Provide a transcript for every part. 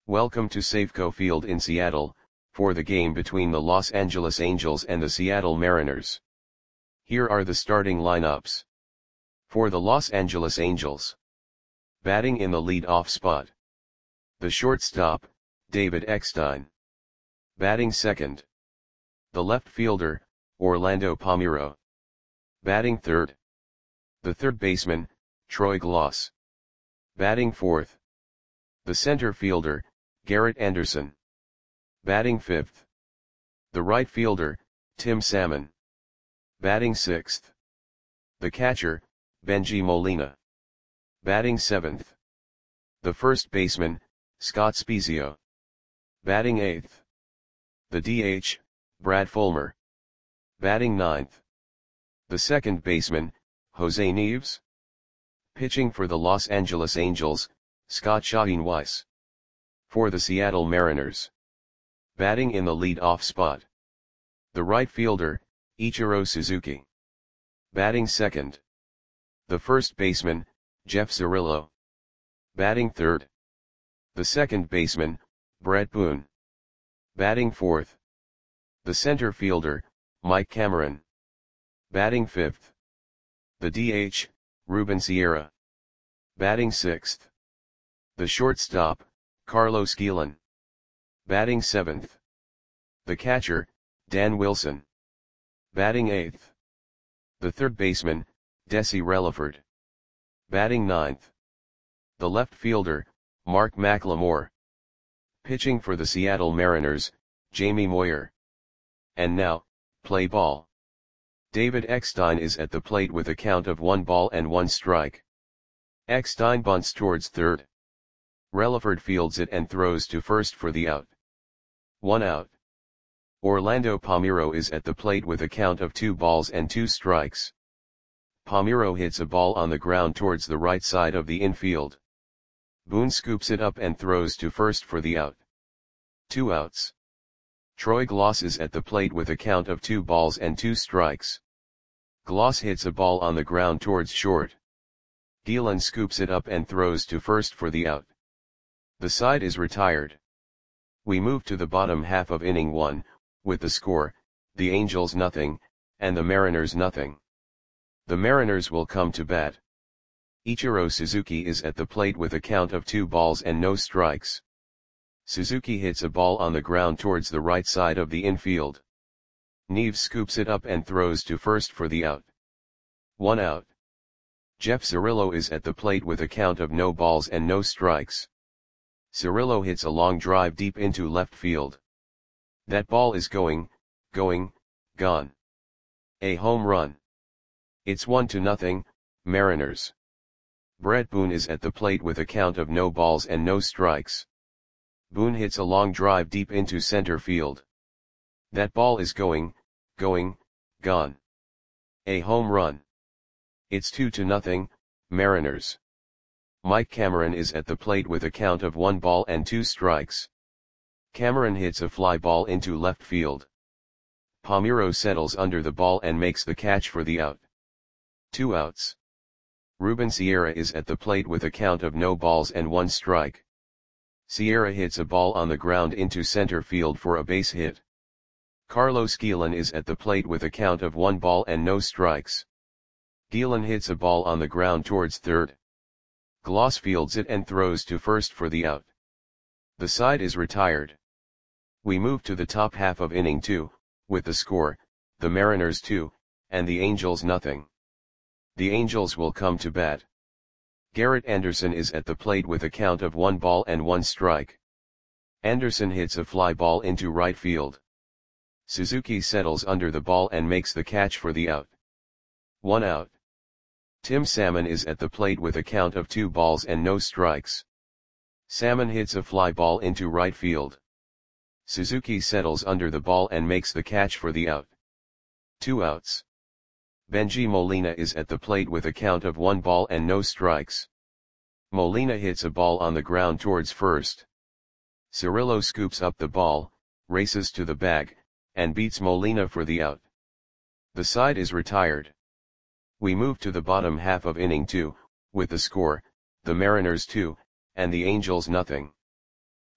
Welcome to Safeco Field in Seattle, for the game between the Los Angeles Angels and the Seattle Mariners. Here are the starting lineups. For the Los Angeles Angels. Batting in the lead-off spot. The shortstop, David Eckstein. Batting second. The left fielder, Orlando Palmeiro. Batting third. The third baseman, Troy Glaus. Batting fourth. The center fielder, Garrett Anderson. Batting fifth. The right fielder, Tim Salmon. Batting sixth. The catcher, Bengie Molina. Batting seventh. The first baseman, Scott Spiezio. Batting eighth. The DH, Brad Fulmer. Batting ninth. The second baseman, Jose Nieves. Pitching for the Los Angeles Angels, Scott Shaheen Weiss. For the Seattle Mariners. Batting in the lead-off spot. The right fielder, Ichiro Suzuki. Batting second. The first baseman, Jeff Cirillo. Batting third. The second baseman, Brett Boone. Batting fourth. The center fielder, Mike Cameron. Batting fifth. The DH, Ruben Sierra. Batting sixth. The shortstop, Carlos Guillen. Batting seventh. The catcher, Dan Wilson. Batting eighth. The third baseman, Desi Relaford. Batting ninth. The left fielder, Mark McLemore. Pitching for the Seattle Mariners, Jamie Moyer. And now, play ball. David Eckstein is at the plate with a count of 1-1 Eckstein bunts towards third. Relaford fields it and throws to first for the out. 1 out. Orlando Palmeiro is at the plate with a count of 2 balls and 2 strikes. Palmeiro hits a ball on the ground towards the right side of the infield. Boone scoops it up and throws to first for the out. 2 outs. Troy Glaus is at the plate with a count of 2 balls and 2 strikes. Glaus hits a ball on the ground towards short. Guillen scoops it up and throws to first for the out. The side is retired. We move to the bottom half of inning 1, with the score, the Angels nothing, and the Mariners nothing. The Mariners will come to bat. Ichiro Suzuki is at the plate with a count of 2 balls and no strikes. Suzuki hits a ball on the ground towards the right side of the infield. Nieves scoops it up and throws to first for the out. 1 out. Jeff Cirillo is at the plate with a count of no balls and no strikes. Cirillo hits a long drive deep into left field. That ball is gone. A home run. It's 1-0, Mariners. Brett Boone is at the plate with a count of no balls and no strikes. Boone hits a long drive deep into center field. That ball is gone. A home run. It's 2-0, Mariners. Mike Cameron is at the plate with a count of 1 ball and 2 strikes. Cameron hits a fly ball into left field. Palmeiro settles under the ball and makes the catch for the out. 2 outs. Ruben Sierra is at the plate with a count of no balls and 1 strike. Sierra hits a ball on the ground into center field for a base hit. Carlos Guillen is at the plate with a count of 1 ball and no strikes. Guillen hits a ball on the ground towards third. Glaus fields it and throws to first for the out. The side is retired. We move to the top half of inning 2, with the score, the Mariners 2, and the Angels nothing. The Angels will come to bat. Garrett Anderson is at the plate with a count of 1 ball and 1 strike. Anderson hits a fly ball into right field. Suzuki settles under the ball and makes the catch for the out. 1 out. Tim Salmon is at the plate with a count of 2 balls and no strikes. Salmon hits a fly ball into right field. Suzuki settles under the ball and makes the catch for the out. 2 outs. Bengie Molina is at the plate with a count of 1 ball and no strikes. Molina hits a ball on the ground towards first. Cirillo scoops up the ball, races to the bag, and beats Molina for the out. The side is retired. We move to the bottom half of inning 2, with the score, the Mariners 2, and the Angels nothing.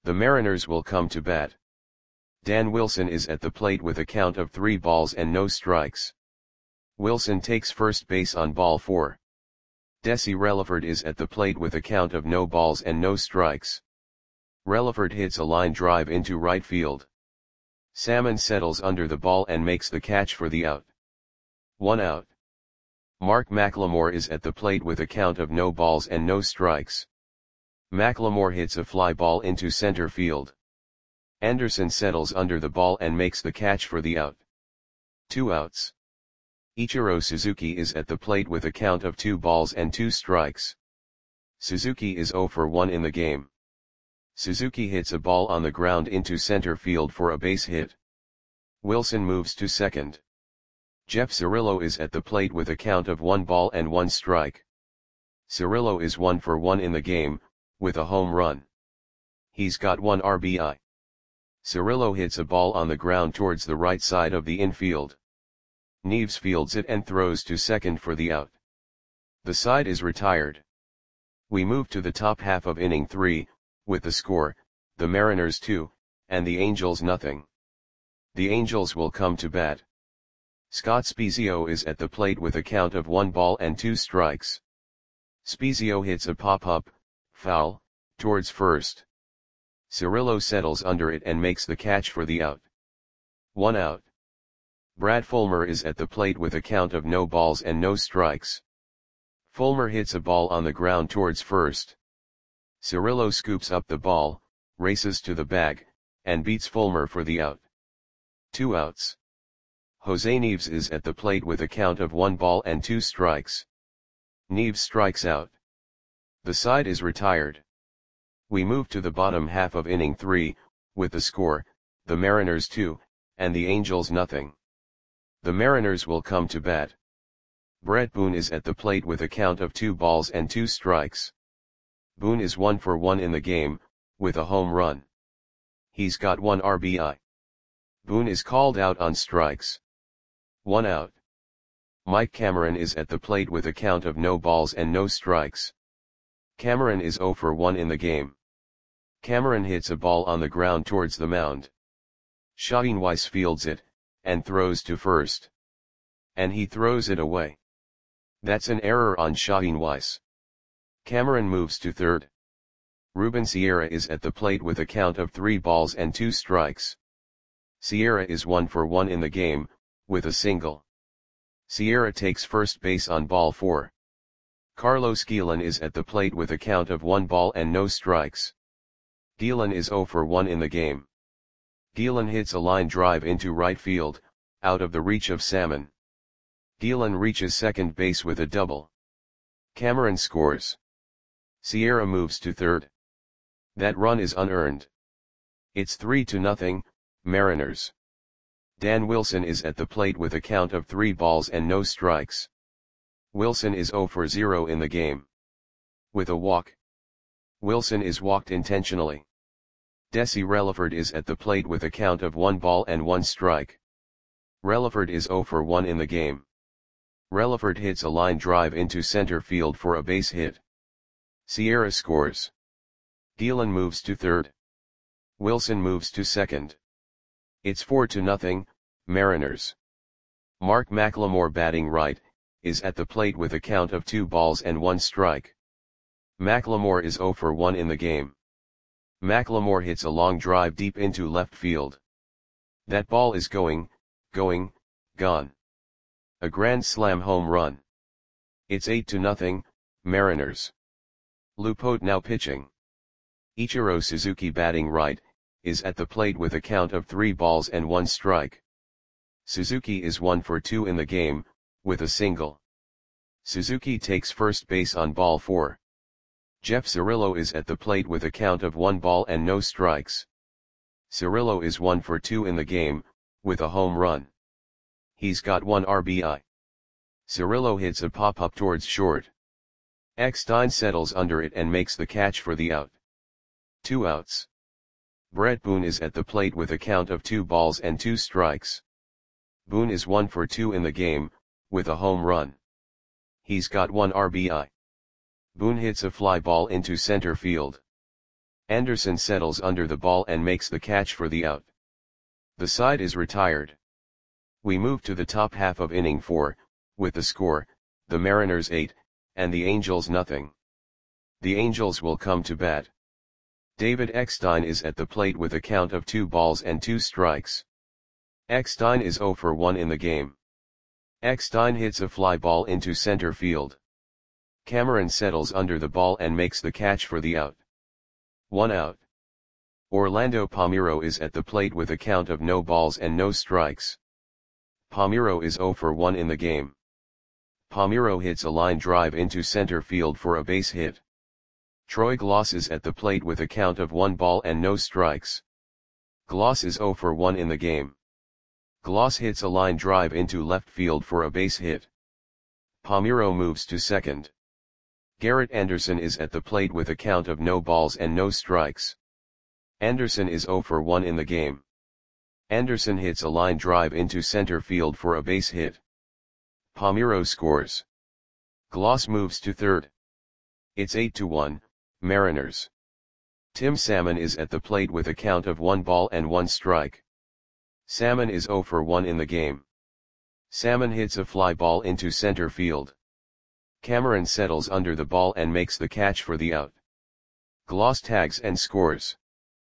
The Mariners will come to bat. Dan Wilson is at the plate with a count of 3 balls and no strikes. Wilson takes first base on ball 4. Desi Relaford is at the plate with a count of no balls and no strikes. Relaford hits a line drive into right field. Salmon settles under the ball and makes the catch for the out. 1 out. Mark McLemore is at the plate with a count of no balls and no strikes. McLemore hits a fly ball into center field. Anderson settles under the ball and makes the catch for the out. 2 outs. Ichiro Suzuki is at the plate with a count of 2 balls and 2 strikes. Suzuki is 0 for 1 in the game. Suzuki hits a ball on the ground into center field for a base hit. Wilson moves to second. Jeff Cirillo is at the plate with a count of 1 ball and 1 strike. Cirillo is 1 for 1 in the game, with a home run. He's got 1 RBI. Cirillo hits a ball on the ground towards the right side of the infield. Neves fields it and throws to second for the out. The side is retired. We move to the top half of inning 3, with the score, the Mariners 2, and the Angels nothing. The Angels will come to bat. Scott Spiezio is at the plate with a count of 1 ball and 2 strikes. Spiezio hits a pop-up, foul, towards first. Cirillo settles under it and makes the catch for the out. 1 out. Brad Fulmer is at the plate with a count of no balls and no strikes. Fulmer hits a ball on the ground towards first. Cirillo scoops up the ball, races to the bag, and beats Fulmer for the out. 2 outs. Jose Neves is at the plate with a count of 1 ball and 2 strikes. Neves strikes out. The side is retired. We move to the bottom half of inning 3, with the score, the Mariners 2, and the Angels nothing. The Mariners will come to bat. Brett Boone is at the plate with a count of 2 balls and 2 strikes. Boone is 1 for 1 in the game, with a home run. He's got 1 RBI. Boone is called out on strikes. 1 out. Mike Cameron is at the plate with a count of no balls and no strikes. Cameron is 0 for 1 in the game. Cameron hits a ball on the ground towards the mound. Shaheen Weiss fields it, and throws to first. And he throws it away. That's an error on Shaheen Weiss. Cameron moves to third. Ruben Sierra is at the plate with a count of 3 balls and 2 strikes. Sierra is 1 for 1 in the game, with a single. Sierra takes first base on ball 4. Carlos Guillen is at the plate with a count of 1 ball and no strikes. Guillen is 0 for 1 in the game. Guillen hits a line drive into right field, out of the reach of Salmon. Guillen reaches second base with a double. Cameron scores. Sierra moves to third. That run is unearned. It's 3-0, Mariners. Dan Wilson is at the plate with a count of 3 balls and no strikes. Wilson is 0 for 0 in the game. With a walk. Wilson is walked intentionally. Desi Relaford is at the plate with a count of 1 ball and 1 strike. Relaford is 0 for 1 in the game. Relaford hits a line drive into center field for a base hit. Sierra scores. Guillen moves to third. Wilson moves to second. It's 4-0, Mariners. Mark McLemore batting right, is at the plate with a count of 2 balls and 1 strike. McLemore is 0 for 1 in the game. McLemore hits a long drive deep into left field. That ball is gone. A grand slam home run. It's 8-0, Mariners. Lupote now pitching. Ichiro Suzuki batting right, is at the plate with a count of 3 balls and 1 strike. Suzuki is 1 for 2 in the game, with a single. Suzuki takes first base on ball 4. Jeff Cirillo is at the plate with a count of 1 ball and no strikes. Cirillo is 1 for 2 in the game, with a home run. He's got 1 RBI. Cirillo hits a pop-up towards short. Eckstein settles under it and makes the catch for the out. 2 outs. Brett Boone is at the plate with a count of 2 balls and 2 strikes. Boone is 1 for 2 in the game, with a home run. He's got 1 RBI. Boone hits a fly ball into center field. Anderson settles under the ball and makes the catch for the out. The side is retired. We move to the top half of inning 4, with the score, the Mariners 8, and the Angels nothing. The Angels will come to bat. David Eckstein is at the plate with a count of 2 balls and 2 strikes. Eckstein is 0 for 1 in the game. Eckstein hits a fly ball into center field. Cameron settles under the ball and makes the catch for the out. 1 out. Orlando Palmeiro is at the plate with a count of no balls and no strikes. Palmeiro is 0 for 1 in the game. Palmeiro hits a line drive into center field for a base hit. Troy Glaus is at the plate with a count of 1 ball and no strikes. Glaus is 0 for 1 in the game. Glaus hits a line drive into left field for a base hit. Palmeiro moves to second. Garrett Anderson is at the plate with a count of no balls and no strikes. Anderson is 0 for 1 in the game. Anderson hits a line drive into center field for a base hit. Palmeiro scores. Glaus moves to third. It's 8-1, Mariners. Tim Salmon is at the plate with a count of 1 ball and 1 strike. Salmon is 0 for 1 in the game. Salmon hits a fly ball into center field. Cameron settles under the ball and makes the catch for the out. Glaus tags and scores.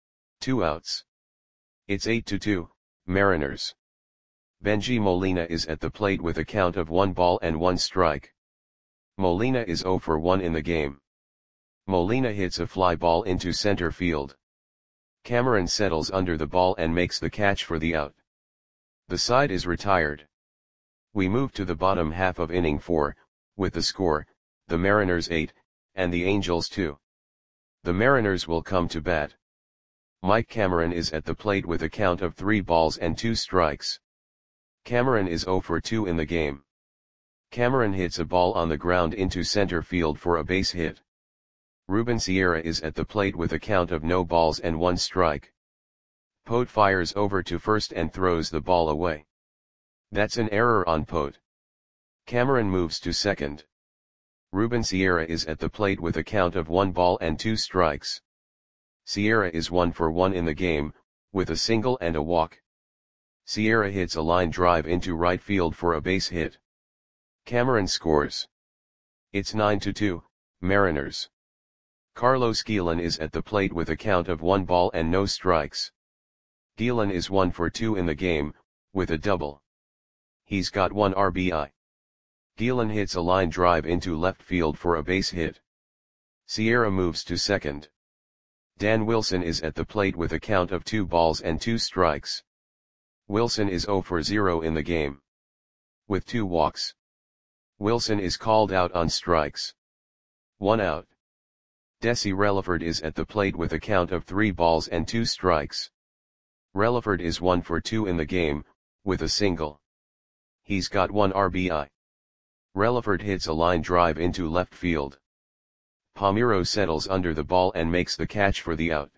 2 outs. It's 8-2, Mariners. Benji Molina is at the plate with a count of 1 ball and 1 strike. Molina is 0 for 1 in the game. Molina hits a fly ball into center field. Cameron settles under the ball and makes the catch for the out. The side is retired. We move to the bottom half of inning 4, with the score, the Mariners 8, and the Angels 2. The Mariners will come to bat. Mike Cameron is at the plate with a count of 3 balls and 2 strikes. Cameron is 0 for 2 in the game. Cameron hits a ball on the ground into center field for a base hit. Ruben Sierra is at the plate with a count of no balls and 1 strike. Pote fires over to first and throws the ball away. That's an error on Pote. Cameron moves to second. Ruben Sierra is at the plate with a count of 1 ball and 2 strikes. Sierra is 1 for 1 in the game, with a single and a walk. Sierra hits a line drive into right field for a base hit. Cameron scores. It's 9-2, Mariners. Carlos Guillen is at the plate with a count of 1 ball and no strikes. Guillen is 1 for 2 in the game, with a double. He's got 1 RBI. Guillen hits a line drive into left field for a base hit. Sierra moves to second. Dan Wilson is at the plate with a count of 2 balls and 2 strikes. Wilson is 0 for 0 in the game. With 2 walks. Wilson is called out on strikes. 1 out. Desi Relaford is at the plate with a count of 3 balls and 2 strikes. Relaford is 1 for 2 in the game, with a single. He's got 1 RBI. Relaford hits a line drive into left field. Palmeiro settles under the ball and makes the catch for the out.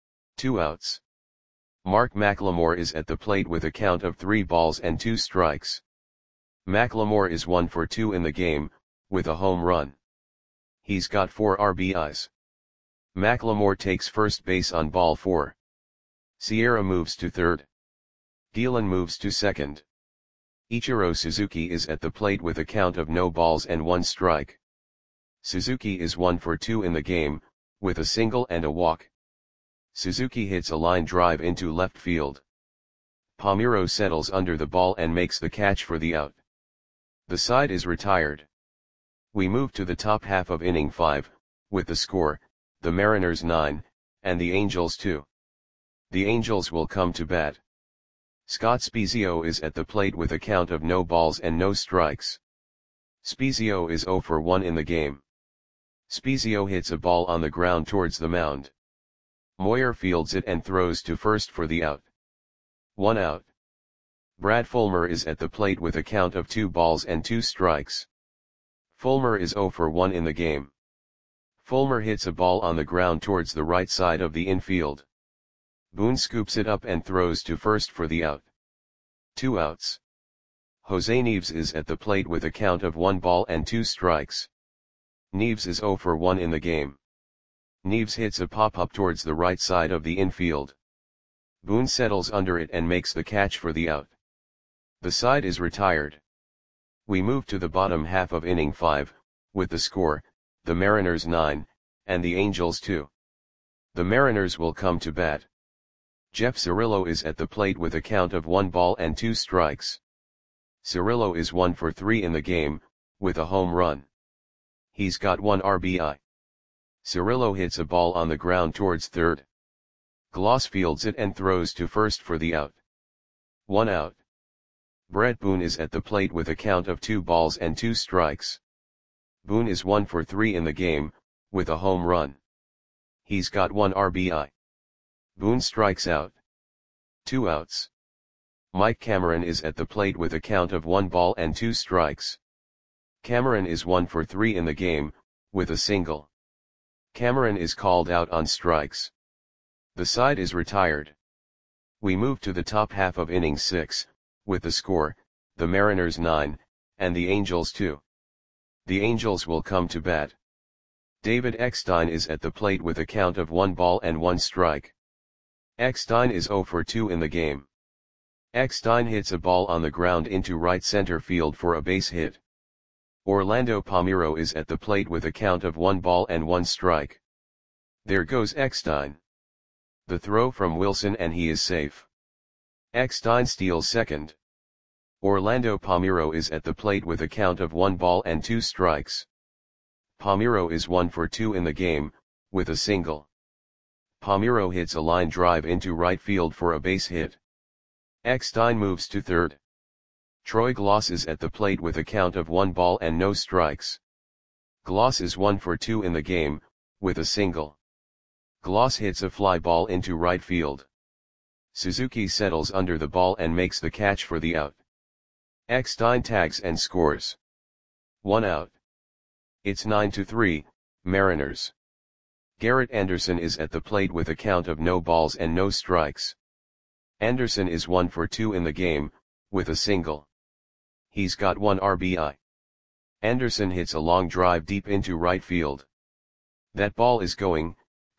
2 outs. Mark McLemore is at the plate with a count of 3 balls and 2 strikes. McLemore is 1 for 2 in the game, with a home run. He's got 4 RBIs. McLemore takes first base on ball 4. Sierra moves to third. Guillen moves to second. Ichiro Suzuki is at the plate with a count of no balls and 1 strike. Suzuki is 1 for 2 in the game, with a single and a walk. Suzuki hits a line drive into left field. Palmeiro settles under the ball and makes the catch for the out. The side is retired. We move to the top half of inning 5, with the score, the Mariners 9, and the Angels 2. The Angels will come to bat. Scott Spiezio is at the plate with a count of no balls and no strikes. Spiezio is 0 for 1 in the game. Spiezio hits a ball on the ground towards the mound. Moyer fields it and throws to first for the out. 1 out. Brad Fulmer is at the plate with a count of 2 balls and 2 strikes. Fulmer is 0 for 1 in the game. Fulmer hits a ball on the ground towards the right side of the infield. Boone scoops it up and throws to first for the out. 2 outs. Jose Neves is at the plate with a count of 1 ball and 2 strikes. Neves is 0 for 1 in the game. Neves hits a pop-up towards the right side of the infield. Boone settles under it and makes the catch for the out. The side is retired. We move to the bottom half of inning 5, with the score, the Mariners 9, and the Angels 2. The Mariners will come to bat. Jeff Cirillo is at the plate with a count of 1 ball and 2 strikes. Cirillo is 1 for 3 in the game, with a home run. He's got 1 RBI. Cirillo hits a ball on the ground towards third. Gloss fields it and throws to first for the out. 1 out. Brett Boone is at the plate with a count of 2 balls and 2 strikes. Boone is 1 for 3 in the game, with a home run. He's got 1 RBI. Boone strikes out. 2 outs. Mike Cameron is at the plate with a count of 1 ball and 2 strikes. Cameron is 1 for 3 in the game, with a single. Cameron is called out on strikes. The side is retired. We move to the top half of inning 6, with the score, the Mariners 9, and the Angels 2. The Angels will come to bat. David Eckstein is at the plate with a count of 1 ball and 1 strike. Eckstein is 0 for 2 in the game. Eckstein hits a ball on the ground into right center field for a base hit. Orlando Palmeiro is at the plate with a count of 1 ball and 1 strike. There goes Eckstein. The throw from Wilson and he is safe. Eckstein steals second. Orlando Palmeiro is at the plate with a count of 1 ball and 2 strikes. Palmeiro is 1 for 2 in the game, with a single. Palmeiro hits a line drive into right field for a base hit. Eckstein moves to third. Troy Gloss is at the plate with a count of 1 ball and no strikes. Gloss is 1 for 2 in the game, with a single. Gloss hits a fly ball into right field. Suzuki settles under the ball and makes the catch for the out. Eckstein tags and scores. 1 out. It's 9-3, Mariners. Garrett Anderson is at the plate with a count of no balls and no strikes. Anderson is 1 for 2 in the game, with a single. He's got 1 RBI. Anderson hits a long drive deep into right field. That ball is gone.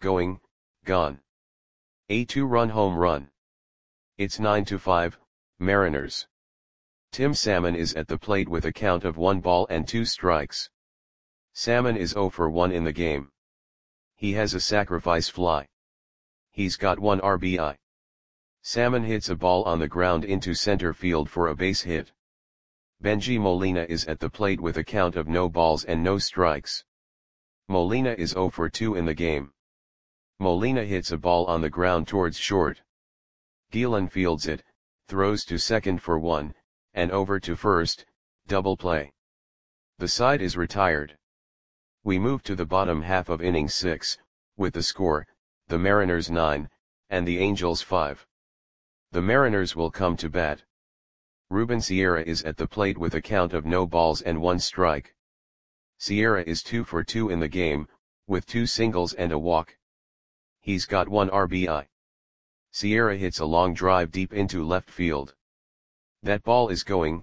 A 2-run home run. It's 9-5, Mariners. Tim Salmon is at the plate with a count of 1 ball and 2 strikes. Salmon is 0 for 1 in the game. He has a sacrifice fly. He's got 1 RBI. Salmon hits a ball on the ground into center field for a base hit. Benji Molina is at the plate with a count of no balls and no strikes. Molina is 0 for 2 in the game. Molina hits a ball on the ground towards short. Gielan fields it, throws to second for 1, and over to first, double play. The side is retired. We move to the bottom half of inning 6, with the score, the Mariners 9, and the Angels 5. The Mariners will come to bat. Ruben Sierra is at the plate with a count of no balls and 1 strike. Sierra is 2 for 2 in the game, with 2 singles and a walk. He's got 1 RBI. Sierra hits a long drive deep into left field. That ball is gone.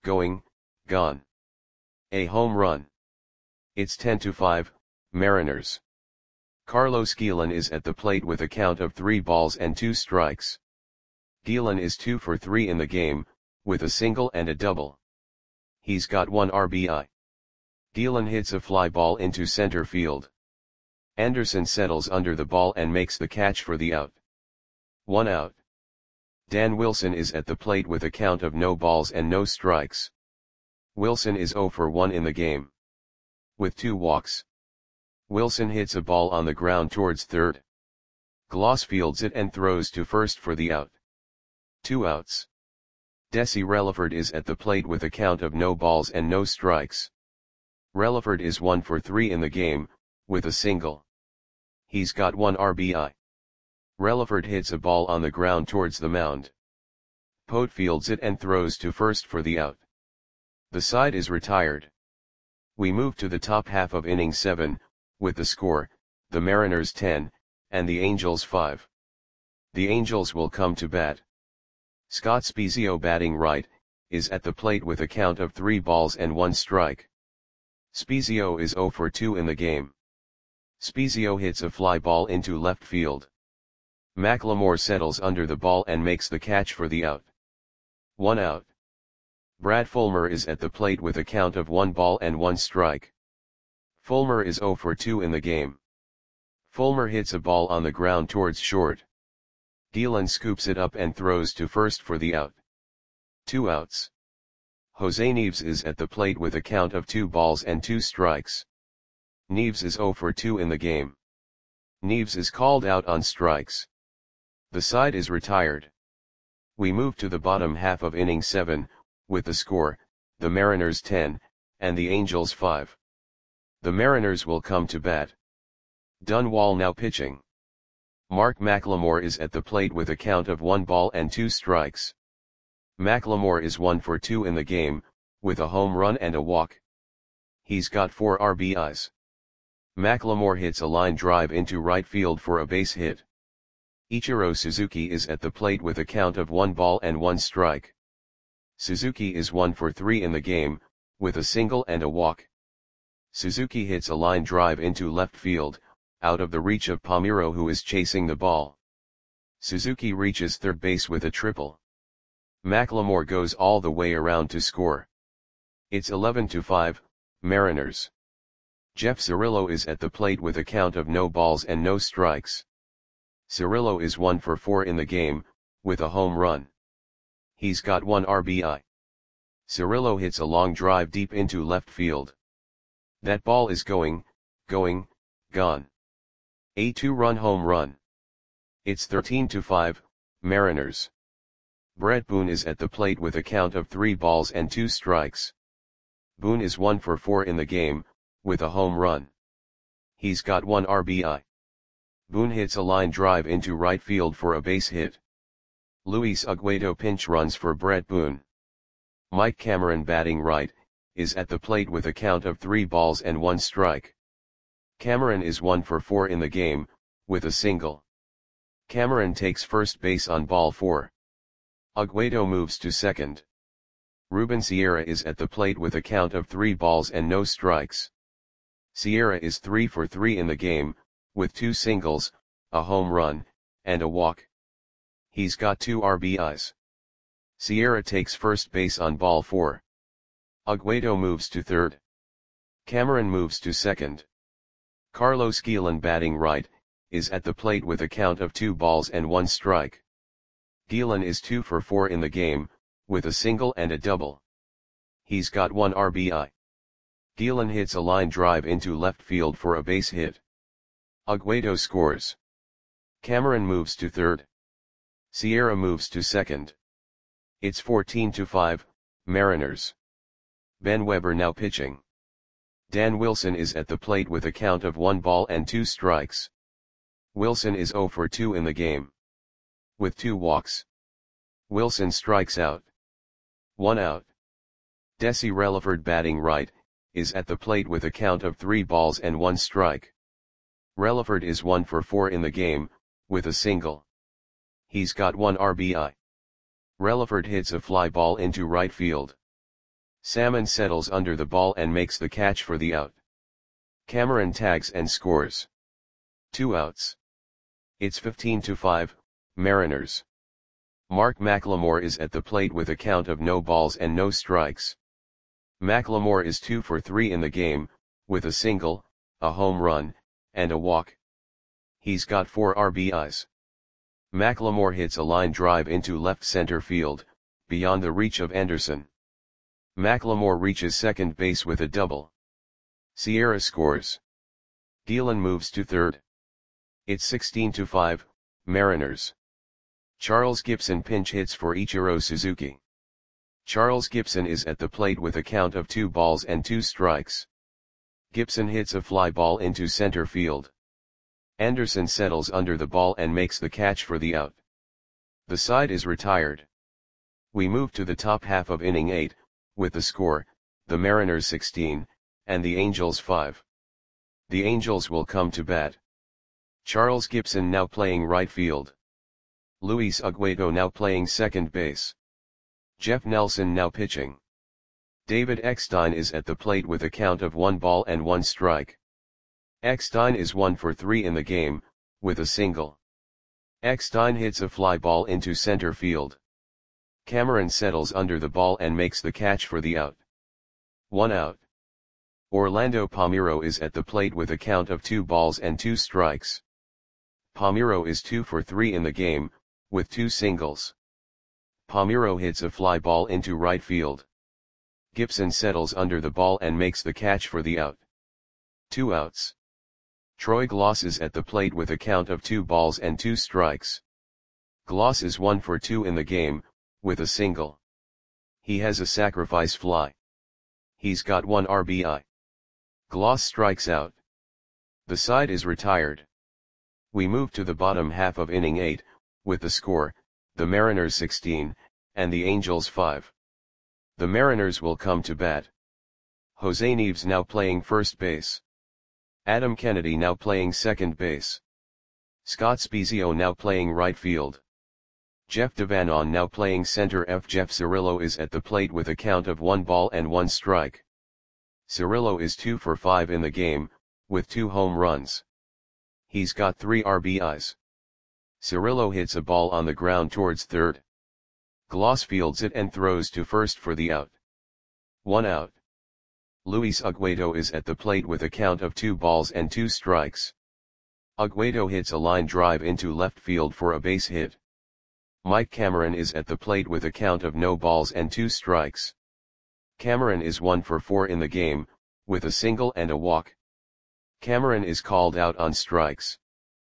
A home run. It's 10-5, Mariners. Carlos Gielan is at the plate with a count of 3 balls and 2 strikes. Gielan is 2 for 3 in the game, with a single and a double. He's got 1 RBI. Gielan hits a fly ball into center field. Anderson settles under the ball and makes the catch for the out. 1 out. Dan Wilson is at the plate with a count of no balls and no strikes. Wilson is 0 for 1 in the game, with 2 walks. Wilson hits a ball on the ground towards third. Gloss fields it and throws to first for the out. 2 outs. Desi Relaford is at the plate with a count of no balls and no strikes. Relaford is 1 for 3 in the game, with a single. He's got 1 RBI. Relaford hits a ball on the ground towards the mound. Pote fields it and throws to first for the out. The side is retired. We move to the top half of inning 7, with the score, the Mariners 10, and the Angels 5. The Angels will come to bat. Scott Spiezio, batting right, is at the plate with a count of 3 balls and 1 strike. Spiezio is 0 for 2 in the game. Spezio hits a fly ball into left field. McLemore settles under the ball and makes the catch for the out. 1 out. Brad Fulmer is at the plate with a count of 1 ball and 1 strike. Fulmer is 0 for 2 in the game. Fulmer hits a ball on the ground towards short. Gielan scoops it up and throws to first for the out. 2 outs. Jose Neves is at the plate with a count of 2 balls and 2 strikes. Neves is 0 for 2 in the game. Neves is called out on strikes. The side is retired. We move to the bottom half of inning 7, with the score, the Mariners 10, and the Angels 5. The Mariners will come to bat. Dunwall now pitching. Mark McLemore is at the plate with a count of 1 ball and 2 strikes. McLemore is 1 for 2 in the game, with a home run and a walk. He's got 4 RBIs. McLemore hits a line drive into right field for a base hit. Ichiro Suzuki is at the plate with a count of 1 ball and 1 strike. Suzuki is 1 for 3 in the game, with a single and a walk. Suzuki hits a line drive into left field, out of the reach of Palmeiro, who is chasing the ball. Suzuki reaches third base with a triple. McLemore goes all the way around to score. It's 11-5, Mariners. Jeff Cirillo is at the plate with a count of no balls and no strikes. Cirillo is 1 for 4 in the game, with a home run. He's got 1 RBI. Cirillo hits a long drive deep into left field. That ball is going, gone. A 2-run home run. It's 13-5, Mariners. Brett Boone is at the plate with a count of 3 balls and 2 strikes. Boone is 1 for 4 in the game, with a home run. He's got 1 RBI. Boone hits a line drive into right field for a base hit. Luis Aguedo pinch runs for Brett Boone. Mike Cameron, batting right, is at the plate with a count of 3 balls and 1 strike. Cameron is 1 for 4 in the game, with a single. Cameron takes first base on ball 4. Aguedo moves to second. Ruben Sierra is at the plate with a count of 3 balls and no strikes. Sierra is 3 for 3 in the game, with 2 singles, a home run, and a walk. He's got 2 RBIs. Sierra takes first base on ball 4. Aguedo moves to third. Cameron moves to second. Carlos Gielan, batting right, is at the plate with a count of 2 balls and 1 strike. Gielan is 2 for 4 in the game, with a single and a double. He's got 1 RBI. Gielan hits a line drive into left field for a base hit. Aguedo scores. Cameron moves to third. Sierra moves to second. It's 14-5, Mariners. Ben Weber now pitching. Dan Wilson is at the plate with a count of 1 ball and 2 strikes. Wilson is 0 for 2 in the game. With 2 walks. Wilson strikes out. 1 out. Desi Relaford, batting right, is at the plate with a count of 3 balls and 1 strike. Relaford is 1 for 4 in the game, with a single. He's got 1 RBI. Relaford hits a fly ball into right field. Salmon settles under the ball and makes the catch for the out. Cameron tags and scores. 2 outs. It's 15-5, Mariners. Mark McLemore is at the plate with a count of no balls and no strikes. McLemore is 2 for 3 in the game, with a single, a home run, and a walk. He's got 4 RBIs. McLemore hits a line drive into left center field, beyond the reach of Anderson. McLemore reaches second base with a double. Sierra scores. Gielan moves to third. It's 16-5, Mariners. Charles Gibson pinch hits for Ichiro Suzuki. Charles Gibson is at the plate with a count of 2 balls and 2 strikes. Gibson hits a fly ball into center field. Anderson settles under the ball and makes the catch for the out. The side is retired. We move to the top half of inning 8, with the score, the Mariners 16, and the Angels 5. The Angels will come to bat. Charles Gibson now playing right field. Luis Aguedo now playing second base. Jeff Nelson now pitching. David Eckstein is at the plate with a count of 1 ball and 1 strike. Eckstein is 1 for 3 in the game, with a single. Eckstein hits a fly ball into center field. Cameron settles under the ball and makes the catch for the out. 1 out. Orlando Palmeiro is at the plate with a count of 2 balls and 2 strikes. Palmeiro is 2 for 3 in the game, with 2 singles. Palmeiro hits a fly ball into right field. Gibson settles under the ball and makes the catch for the out. 2 outs. Troy Glaus is at the plate with a count of 2 balls and 2 strikes. Glaus is 1 for 2 in the game, with a single. He has a sacrifice fly. He's got 1 RBI. Glaus strikes out. The side is retired. We move to the bottom half of inning 8, with the score, the Mariners 16, and the Angels 5. The Mariners will come to bat. Jose Nieves now playing first base. Adam Kennedy now playing second base. Scott Spiezio now playing right field. Jeff Devanon now playing center. Jeff Cirillo is at the plate with a count of 1 ball and 1 strike. Cirillo is 2 for 5 in the game, with 2 home runs. He's got 3 RBIs. Cirillo hits a ball on the ground towards third. Glaus fields it and throws to first for the out. 1 out. Luis Uguedo is at the plate with a count of 2 balls and 2 strikes. Uguedo hits a line drive into left field for a base hit. Mike Cameron is at the plate with a count of no balls and 2 strikes. Cameron is 1 for 4 in the game, with a single and a walk. Cameron is called out on strikes.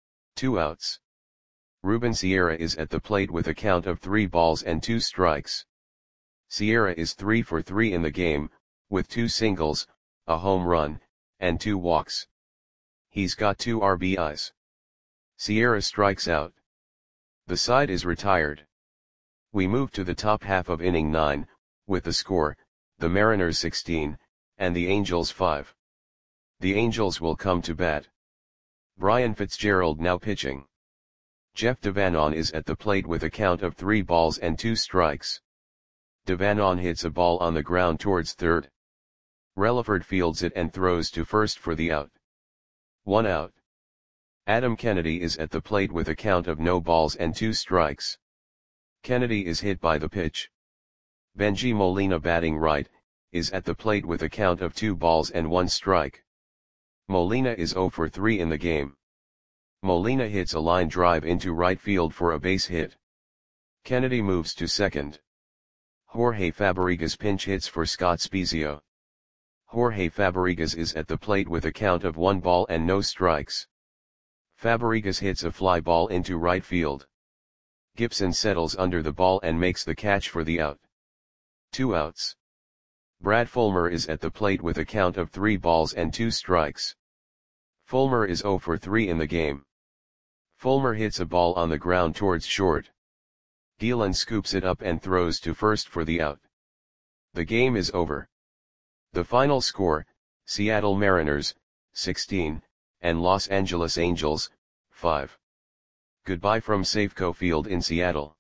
2 outs. Ruben Sierra is at the plate with a count of 3 balls and 2 strikes. Sierra is 3 for 3 in the game, with 2 singles, a home run, and 2 walks. He's got 2 RBIs. Sierra strikes out. The side is retired. We move to the top half of inning 9, with the score, the Mariners 16, and the Angels 5. The Angels will come to bat. Brian Fitzgerald now pitching. Jeff Devanon is at the plate with a count of 3 balls and 2 strikes. Devanon hits a ball on the ground towards third. Relaford fields it and throws to first for the out. 1 out. Adam Kennedy is at the plate with a count of no balls and 2 strikes. Kennedy is hit by the pitch. Benji Molina batting right, is at the plate with a count of 2 balls and 1 strike. Molina is 0 for 3 in the game. Molina hits a line drive into right field for a base hit. Kennedy moves to second. Jorge Fabregas pinch hits for Scott Spiezio. Jorge Fabregas is at the plate with a count of 1 ball and no strikes. Fabregas hits a fly ball into right field. Gibson settles under the ball and makes the catch for the out. 2 outs. Brad Fulmer is at the plate with a count of 3 balls and 2 strikes. Fulmer is 0 for 3 in the game. Fulmer hits a ball on the ground towards short. Gielan scoops it up and throws to first for the out. The game is over. The final score, Seattle Mariners, 16, and Los Angeles Angels, 5. Goodbye from Safeco Field in Seattle.